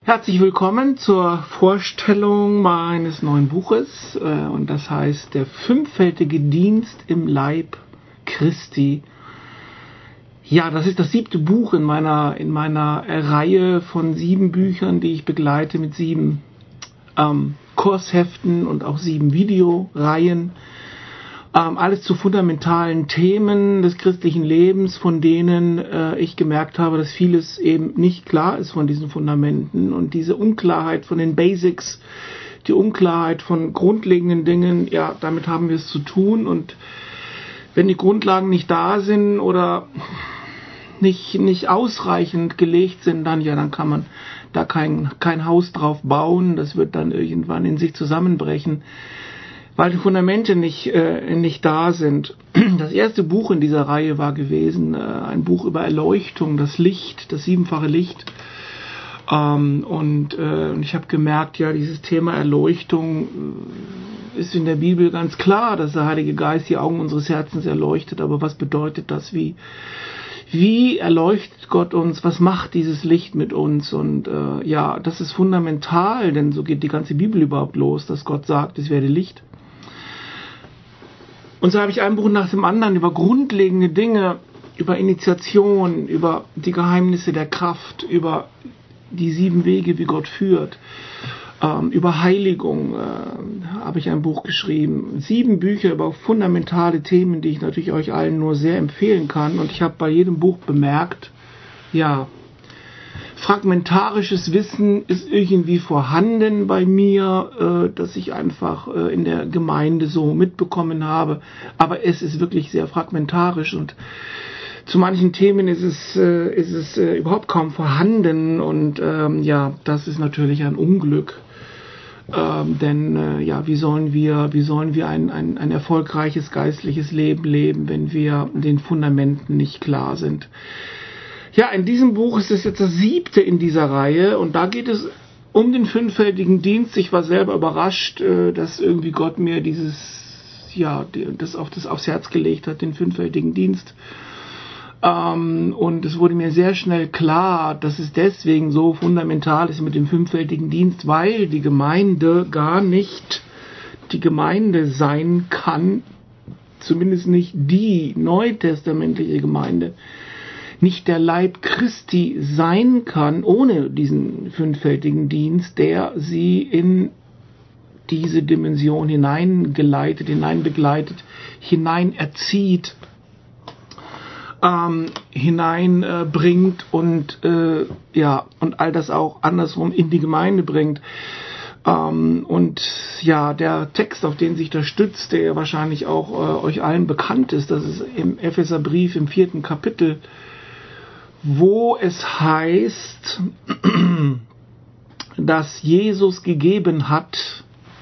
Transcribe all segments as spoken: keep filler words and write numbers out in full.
Herzlich willkommen zur Vorstellung meines neuen Buches, und das heißt Der fünffältige Dienst im Leib Christi. Ja, das ist das siebte Buch in meiner in meiner Reihe von sieben Büchern, die ich begleite mit sieben ähm, Kursheften und auch sieben Videoreihen. Ähm, alles zu fundamentalen Themen des christlichen Lebens, von denen äh, ich gemerkt habe, dass vieles eben nicht klar ist von diesen Fundamenten. Und diese Unklarheit von den Basics, die Unklarheit von grundlegenden Dingen, ja, damit haben wir es zu tun. Und wenn die Grundlagen nicht da sind oder nicht, nicht ausreichend gelegt sind, dann ja, dann kann man da kein, kein Haus drauf bauen. Das wird dann irgendwann in sich zusammenbrechen, weil die Fundamente nicht, äh, nicht da sind. Das erste Buch in dieser Reihe war gewesen, äh, ein Buch über Erleuchtung, das Licht, das siebenfache Licht. Ähm, und äh, ich habe gemerkt, ja, dieses Thema Erleuchtung äh, ist in der Bibel ganz klar, dass der Heilige Geist die Augen unseres Herzens erleuchtet. Aber was bedeutet das? Wie, wie erleuchtet Gott uns? Was macht dieses Licht mit uns? Und äh, ja, das ist fundamental, denn so geht die ganze Bibel überhaupt los, dass Gott sagt, es werde Licht. Und so habe ich ein Buch nach dem anderen über grundlegende Dinge, über Initiation, über die Geheimnisse der Kraft, über die sieben Wege, wie Gott führt, ähm, über Heiligung äh, habe ich ein Buch geschrieben. Sieben Bücher über fundamentale Themen, die ich natürlich euch allen nur sehr empfehlen kann. Und ich habe bei jedem Buch bemerkt, ja, fragmentarisches Wissen ist irgendwie vorhanden bei mir, äh, dass ich einfach äh, in der Gemeinde so mitbekommen habe. Aber es ist wirklich sehr fragmentarisch und zu manchen Themen ist es, äh, ist es äh, überhaupt kaum vorhanden. Und ähm, ja, das ist natürlich ein Unglück. Ähm, denn äh, ja, wie sollen wir, wie sollen wir ein, ein, ein erfolgreiches geistliches Leben leben, wenn wir den Fundamenten nicht klar sind? Ja, in diesem Buch ist es jetzt das siebte in dieser Reihe und da geht es um den fünffältigen Dienst. Ich war selber überrascht, dass irgendwie Gott mir dieses, ja, das auf das aufs Herz gelegt hat, den fünffältigen Dienst. Und es wurde mir sehr schnell klar, dass es deswegen so fundamental ist mit dem fünffältigen Dienst, weil die Gemeinde gar nicht die Gemeinde sein kann, zumindest nicht die neutestamentliche Gemeinde, nicht der Leib Christi sein kann ohne diesen fünffältigen Dienst, der sie in diese Dimension hineingeleitet, hineinbegleitet, hineinerzieht, ähm, hineinbringt äh, und äh, ja und all das auch andersrum in die Gemeinde bringt. Ähm, und ja, der Text, auf den sich das stützt, der wahrscheinlich auch äh, euch allen bekannt ist, das ist im Epheserbrief im vierten Kapitel, wo es heißt, dass Jesus gegeben hat,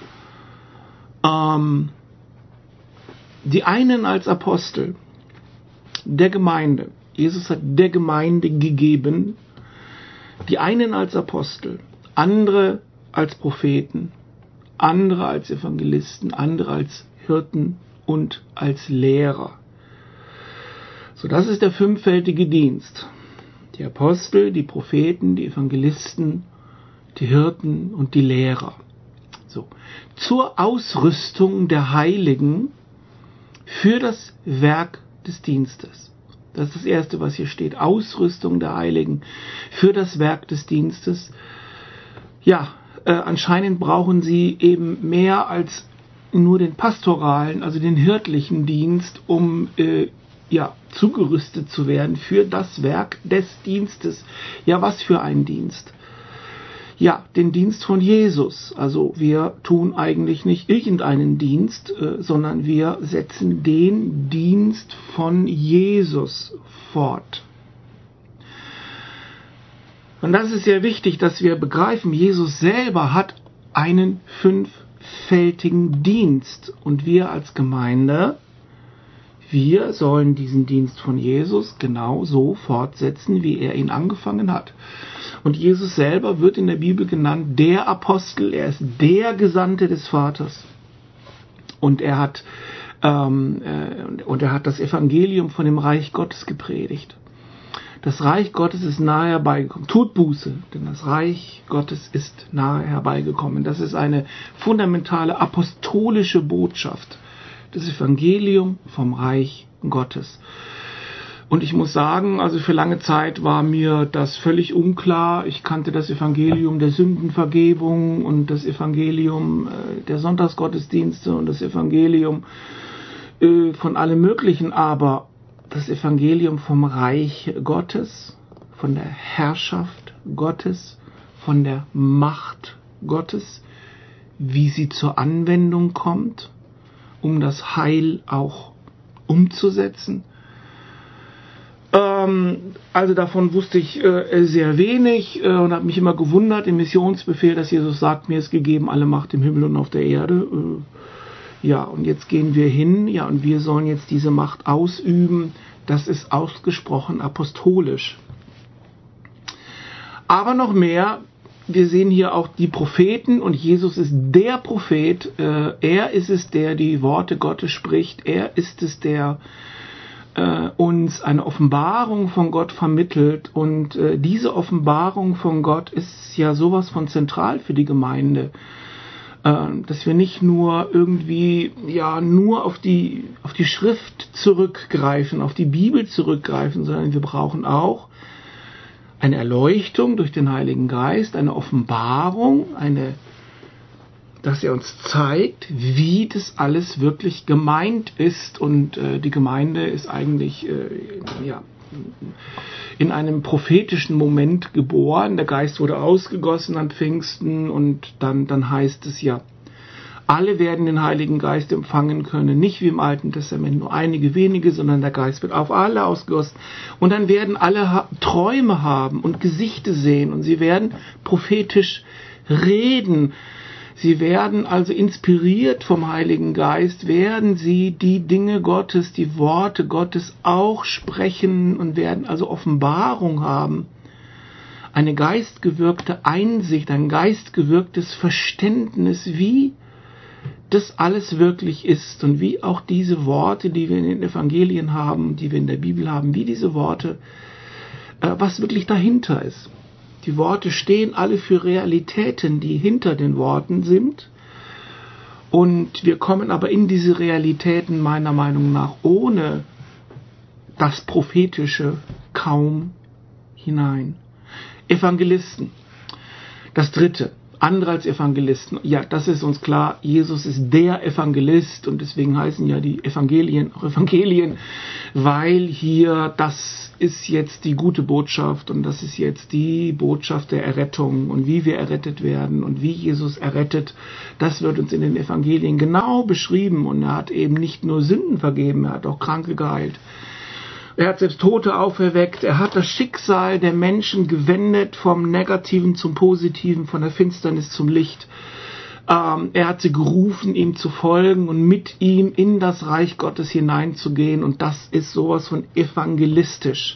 ähm, die einen als Apostel der Gemeinde. Jesus hat der Gemeinde gegeben, die einen als Apostel, andere als Propheten, andere als Evangelisten, andere als Hirten und als Lehrer. So, das ist der fünffältige Dienst. Die Apostel, die Propheten, die Evangelisten, die Hirten und die Lehrer. So. Zur Ausrüstung der Heiligen für das Werk des Dienstes. Das ist das Erste, was hier steht. Ausrüstung der Heiligen für das Werk des Dienstes. Ja, äh, anscheinend brauchen sie eben mehr als nur den pastoralen, also den hirtlichen Dienst, um äh, ja, zugerüstet zu werden für das Werk des Dienstes. Ja, was für ein Dienst? Ja, den Dienst von Jesus. Also wir tun eigentlich nicht irgendeinen Dienst, äh, sondern wir setzen den Dienst von Jesus fort. Und das ist sehr wichtig, dass wir begreifen, Jesus selber hat einen fünffältigen Dienst. Und wir als Gemeinde, wir sollen diesen Dienst von Jesus genau so fortsetzen, wie er ihn angefangen hat. Und Jesus selber wird in der Bibel genannt der Apostel, er ist der Gesandte des Vaters. Und er hat, ähm, äh, und er hat das Evangelium von dem Reich Gottes gepredigt. Das Reich Gottes ist nahe herbeigekommen. Tut Buße, denn das Reich Gottes ist nahe herbeigekommen. Das ist eine fundamentale apostolische Botschaft. Das Evangelium vom Reich Gottes. Und ich muss sagen, also für lange Zeit war mir das völlig unklar. Ich kannte das Evangelium der Sündenvergebung und das Evangelium der Sonntagsgottesdienste und das Evangelium von allem Möglichen, aber das Evangelium vom Reich Gottes, von der Herrschaft Gottes, von der Macht Gottes, wie sie zur Anwendung kommt, um das Heil auch umzusetzen. Ähm, also davon wusste ich äh, sehr wenig äh, und habe mich immer gewundert im Missionsbefehl, dass Jesus sagt, mir ist gegeben alle Macht im Himmel und auf der Erde. Äh, Ja, und jetzt gehen wir hin, ja, und wir sollen jetzt diese Macht ausüben. Das ist ausgesprochen apostolisch. Aber noch mehr, wir sehen hier auch die Propheten und Jesus ist der Prophet. Äh, er ist es, der die Worte Gottes spricht. Er ist es, der äh, uns eine Offenbarung von Gott vermittelt. Und äh, diese Offenbarung von Gott ist ja sowas von zentral für die Gemeinde. Dass wir nicht nur irgendwie ja nur auf die auf die Schrift zurückgreifen, auf die Bibel zurückgreifen, sondern wir brauchen auch eine Erleuchtung durch den Heiligen Geist, eine Offenbarung, eine, dass er uns zeigt, wie das alles wirklich gemeint ist. Und äh, die Gemeinde ist eigentlich äh, ja in einem prophetischen Moment geboren. Der Geist wurde ausgegossen an Pfingsten und dann, dann heißt es ja, alle werden den Heiligen Geist empfangen können, nicht wie im Alten Testament, nur einige wenige, sondern der Geist wird auf alle ausgegossen. Und dann werden alle ha- Träume haben und Gesichte sehen und sie werden prophetisch reden. Sie werden also inspiriert vom Heiligen Geist, werden sie die Dinge Gottes, die Worte Gottes auch sprechen und werden also Offenbarung haben. Eine geistgewirkte Einsicht, ein geistgewirktes Verständnis, wie das alles wirklich ist und wie auch diese Worte, die wir in den Evangelien haben, die wir in der Bibel haben, wie diese Worte, äh, was wirklich dahinter ist. Die Worte stehen alle für Realitäten, die hinter den Worten sind. Und wir kommen aber in diese Realitäten meiner Meinung nach ohne das Prophetische kaum hinein. Evangelisten. Das dritte. Andere als Evangelisten. Ja, das ist uns klar. Jesus ist der Evangelist und deswegen heißen ja die Evangelien auch Evangelien, weil hier das ist jetzt die gute Botschaft und das ist jetzt die Botschaft der Errettung und wie wir errettet werden und wie Jesus errettet. Das wird uns in den Evangelien genau beschrieben und er hat eben nicht nur Sünden vergeben, er hat auch Kranke geheilt. Er hat selbst Tote auferweckt. Er hat das Schicksal der Menschen gewendet vom Negativen zum Positiven, von der Finsternis zum Licht. Ähm, er hat sie gerufen, ihm zu folgen und mit ihm in das Reich Gottes hineinzugehen. Und das ist sowas von evangelistisch.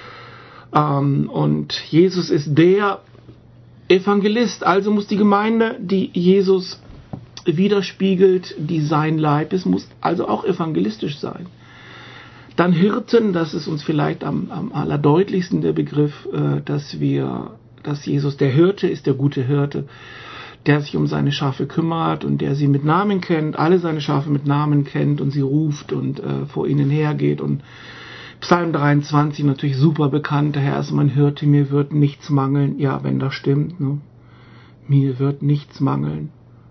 Ähm, und Jesus ist der Evangelist. Also muss die Gemeinde, die Jesus widerspiegelt, die sein Leib ist, muss also auch evangelistisch sein. Dann Hirten, das ist uns vielleicht am, am allerdeutlichsten der Begriff, äh, dass wir, dass Jesus der Hirte ist, der gute Hirte, der sich um seine Schafe kümmert und der sie mit Namen kennt, alle seine Schafe mit Namen kennt und sie ruft und äh, vor ihnen hergeht. Und Psalm dreiundzwanzig natürlich super bekannt, der Herr ist mein Hirte, mir wird nichts mangeln. Ja, wenn das stimmt, ne? Mir wird nichts mangeln.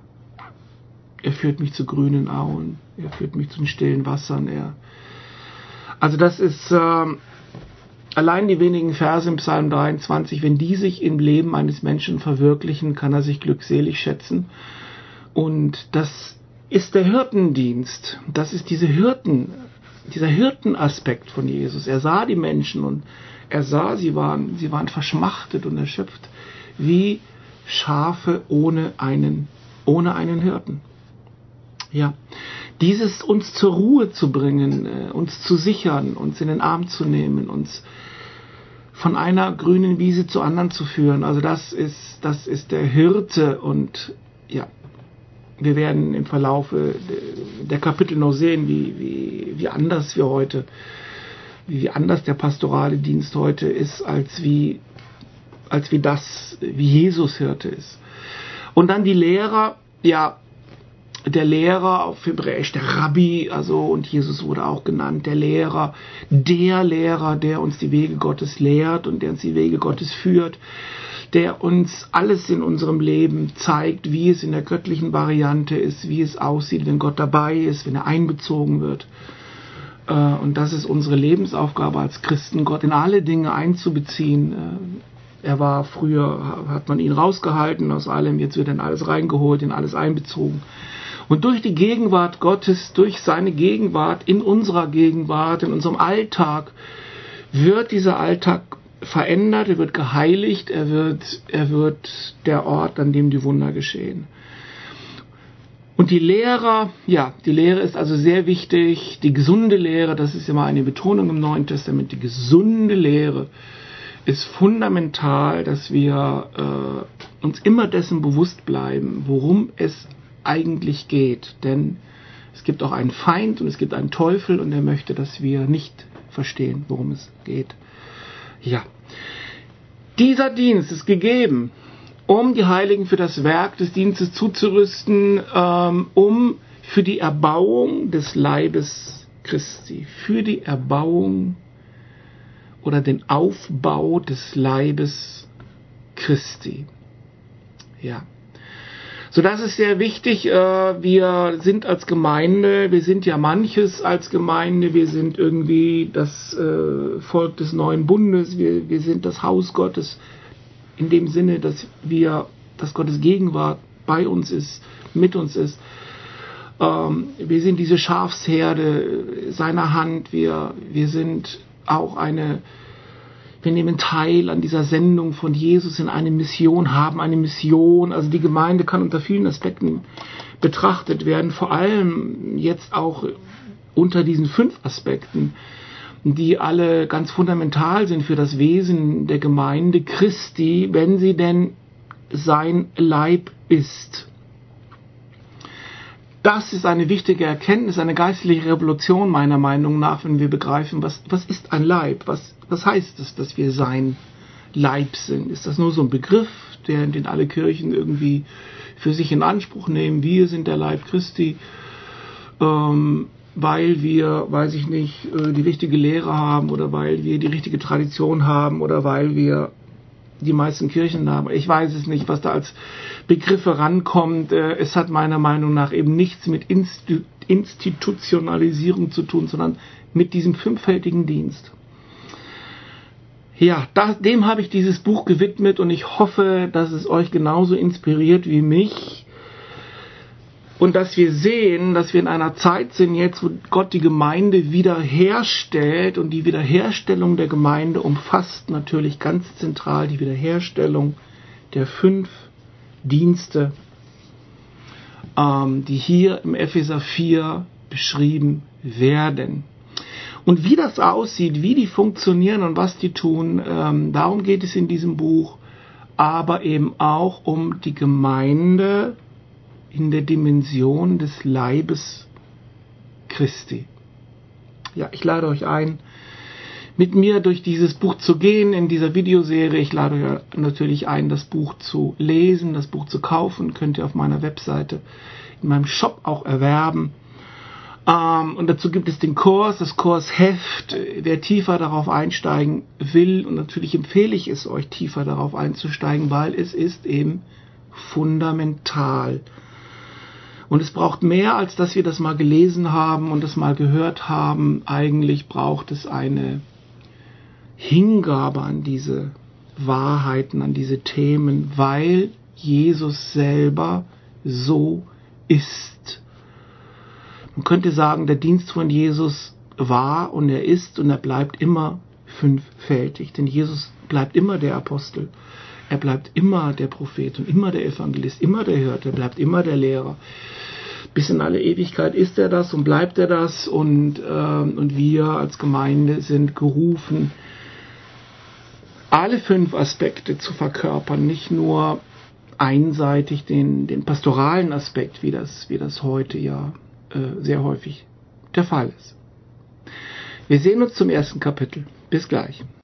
Er führt mich zu grünen Auen, er führt mich zu den stillen Wassern, er Also das ist äh, allein die wenigen Verse im Psalm dreiundzwanzig, wenn die sich im Leben eines Menschen verwirklichen, kann er sich glückselig schätzen. Und das ist der Hirtendienst. Das ist diese Hirten, dieser Hirtenaspekt von Jesus. Er sah die Menschen und er sah, sie waren, sie waren verschmachtet und erschöpft wie Schafe ohne einen, ohne einen Hirten. Ja. Dieses uns zur Ruhe zu bringen, uns zu sichern, uns in den Arm zu nehmen, uns von einer grünen Wiese zur anderen zu führen. Also das ist, das ist der Hirte und ja, wir werden im Verlaufe der Kapitel noch sehen, wie, wie, wie anders wir heute wie anders der pastorale Dienst heute ist, als wie, als wie das, wie Jesus Hirte ist. Und dann die Lehrer, ja, der Lehrer auf Hebräisch, der Rabbi, also, und Jesus wurde auch genannt, der Lehrer, der Lehrer, der uns die Wege Gottes lehrt und der uns die Wege Gottes führt, der uns alles in unserem Leben zeigt, wie es in der göttlichen Variante ist, wie es aussieht, wenn Gott dabei ist, wenn er einbezogen wird. Und das ist unsere Lebensaufgabe als Christen, Gott in alle Dinge einzubeziehen. Er war früher, hat man ihn rausgehalten aus allem, jetzt wird er in alles reingeholt, in alles einbezogen. Und durch die Gegenwart Gottes, durch seine Gegenwart, in unserer Gegenwart, in unserem Alltag, wird dieser Alltag verändert, er wird geheiligt, er wird, er wird der Ort, an dem die Wunder geschehen. Und die Lehre, ja, die Lehre ist also sehr wichtig, die gesunde Lehre, das ist immer eine Betonung im Neuen Testament, die gesunde Lehre ist fundamental, dass wir äh, uns immer dessen bewusst bleiben, worum es eigentlich geht. Denn es gibt auch einen Feind und es gibt einen Teufel und er möchte, dass wir nicht verstehen, worum es geht. Ja, dieser Dienst ist gegeben, um die Heiligen für das Werk des Dienstes zuzurüsten, ähm, um für die Erbauung des Leibes Christi, für die Erbauung oder den Aufbau des Leibes Christi. Ja. So, das ist sehr wichtig. Wir sind als Gemeinde, wir sind ja manches als Gemeinde, wir sind irgendwie das Volk des neuen Bundes, wir, wir sind das Haus Gottes, in dem Sinne, dass wir, dass Gottes Gegenwart bei uns ist, mit uns ist. Wir sind diese Schafsherde seiner Hand, wir, wir sind auch eine, wir nehmen teil an dieser Sendung von Jesus in eine Mission, haben eine Mission. Also die Gemeinde kann unter vielen Aspekten betrachtet werden, vor allem jetzt auch unter diesen fünf Aspekten, die alle ganz fundamental sind für das Wesen der Gemeinde Christi, wenn sie denn sein Leib ist. Das ist eine wichtige Erkenntnis, eine geistliche Revolution meiner Meinung nach, wenn wir begreifen, was, was ist ein Leib? Was, was heißt es, dass wir sein Leib sind? Ist das nur so ein Begriff, der, den alle Kirchen irgendwie für sich in Anspruch nehmen? Wir sind der Leib Christi, ähm, weil wir, weiß ich nicht, die richtige Lehre haben oder weil wir die richtige Tradition haben oder weil wir die meisten Kirchen haben. Ich weiß es nicht, was da als Begriffe rankommt. Es hat meiner Meinung nach eben nichts mit Insti- Institutionalisierung zu tun, sondern mit diesem fünffältigen Dienst. Ja, das, dem habe ich dieses Buch gewidmet und ich hoffe, dass es euch genauso inspiriert wie mich und dass wir sehen, dass wir in einer Zeit sind jetzt, wo Gott die Gemeinde wiederherstellt und die Wiederherstellung der Gemeinde umfasst natürlich ganz zentral die Wiederherstellung der fünf Dienste, ähm, die hier im Epheser vier beschrieben werden. Und wie das aussieht, wie die funktionieren und was die tun, ähm, darum geht es in diesem Buch, aber eben auch um die Gemeinde in der Dimension des Leibes Christi. Ja, ich lade euch ein, mit mir durch dieses Buch zu gehen in dieser Videoserie. Ich lade euch natürlich ein, das Buch zu lesen, das Buch zu kaufen. Könnt ihr auf meiner Webseite, in meinem Shop auch erwerben. Ähm, und dazu gibt es den Kurs, das Kursheft. Wer tiefer darauf einsteigen will, und natürlich empfehle ich es euch, tiefer darauf einzusteigen, weil es ist eben fundamental. Und es braucht mehr, als dass wir das mal gelesen haben und das mal gehört haben. Eigentlich braucht es eine Hingabe an diese Wahrheiten, an diese Themen, weil Jesus selber so ist. Man könnte sagen, der Dienst von Jesus war und er ist und er bleibt immer fünffältig. Denn Jesus bleibt immer der Apostel. Er bleibt immer der Prophet und immer der Evangelist, immer der Hirte, er bleibt immer der Lehrer. Bis in alle Ewigkeit ist er das und bleibt er das und, äh, und wir als Gemeinde sind gerufen, alle fünf Aspekte zu verkörpern, nicht nur einseitig den, den pastoralen Aspekt, wie das, wie das heute ja äh, sehr häufig der Fall ist. Wir sehen uns zum ersten Kapitel. Bis gleich.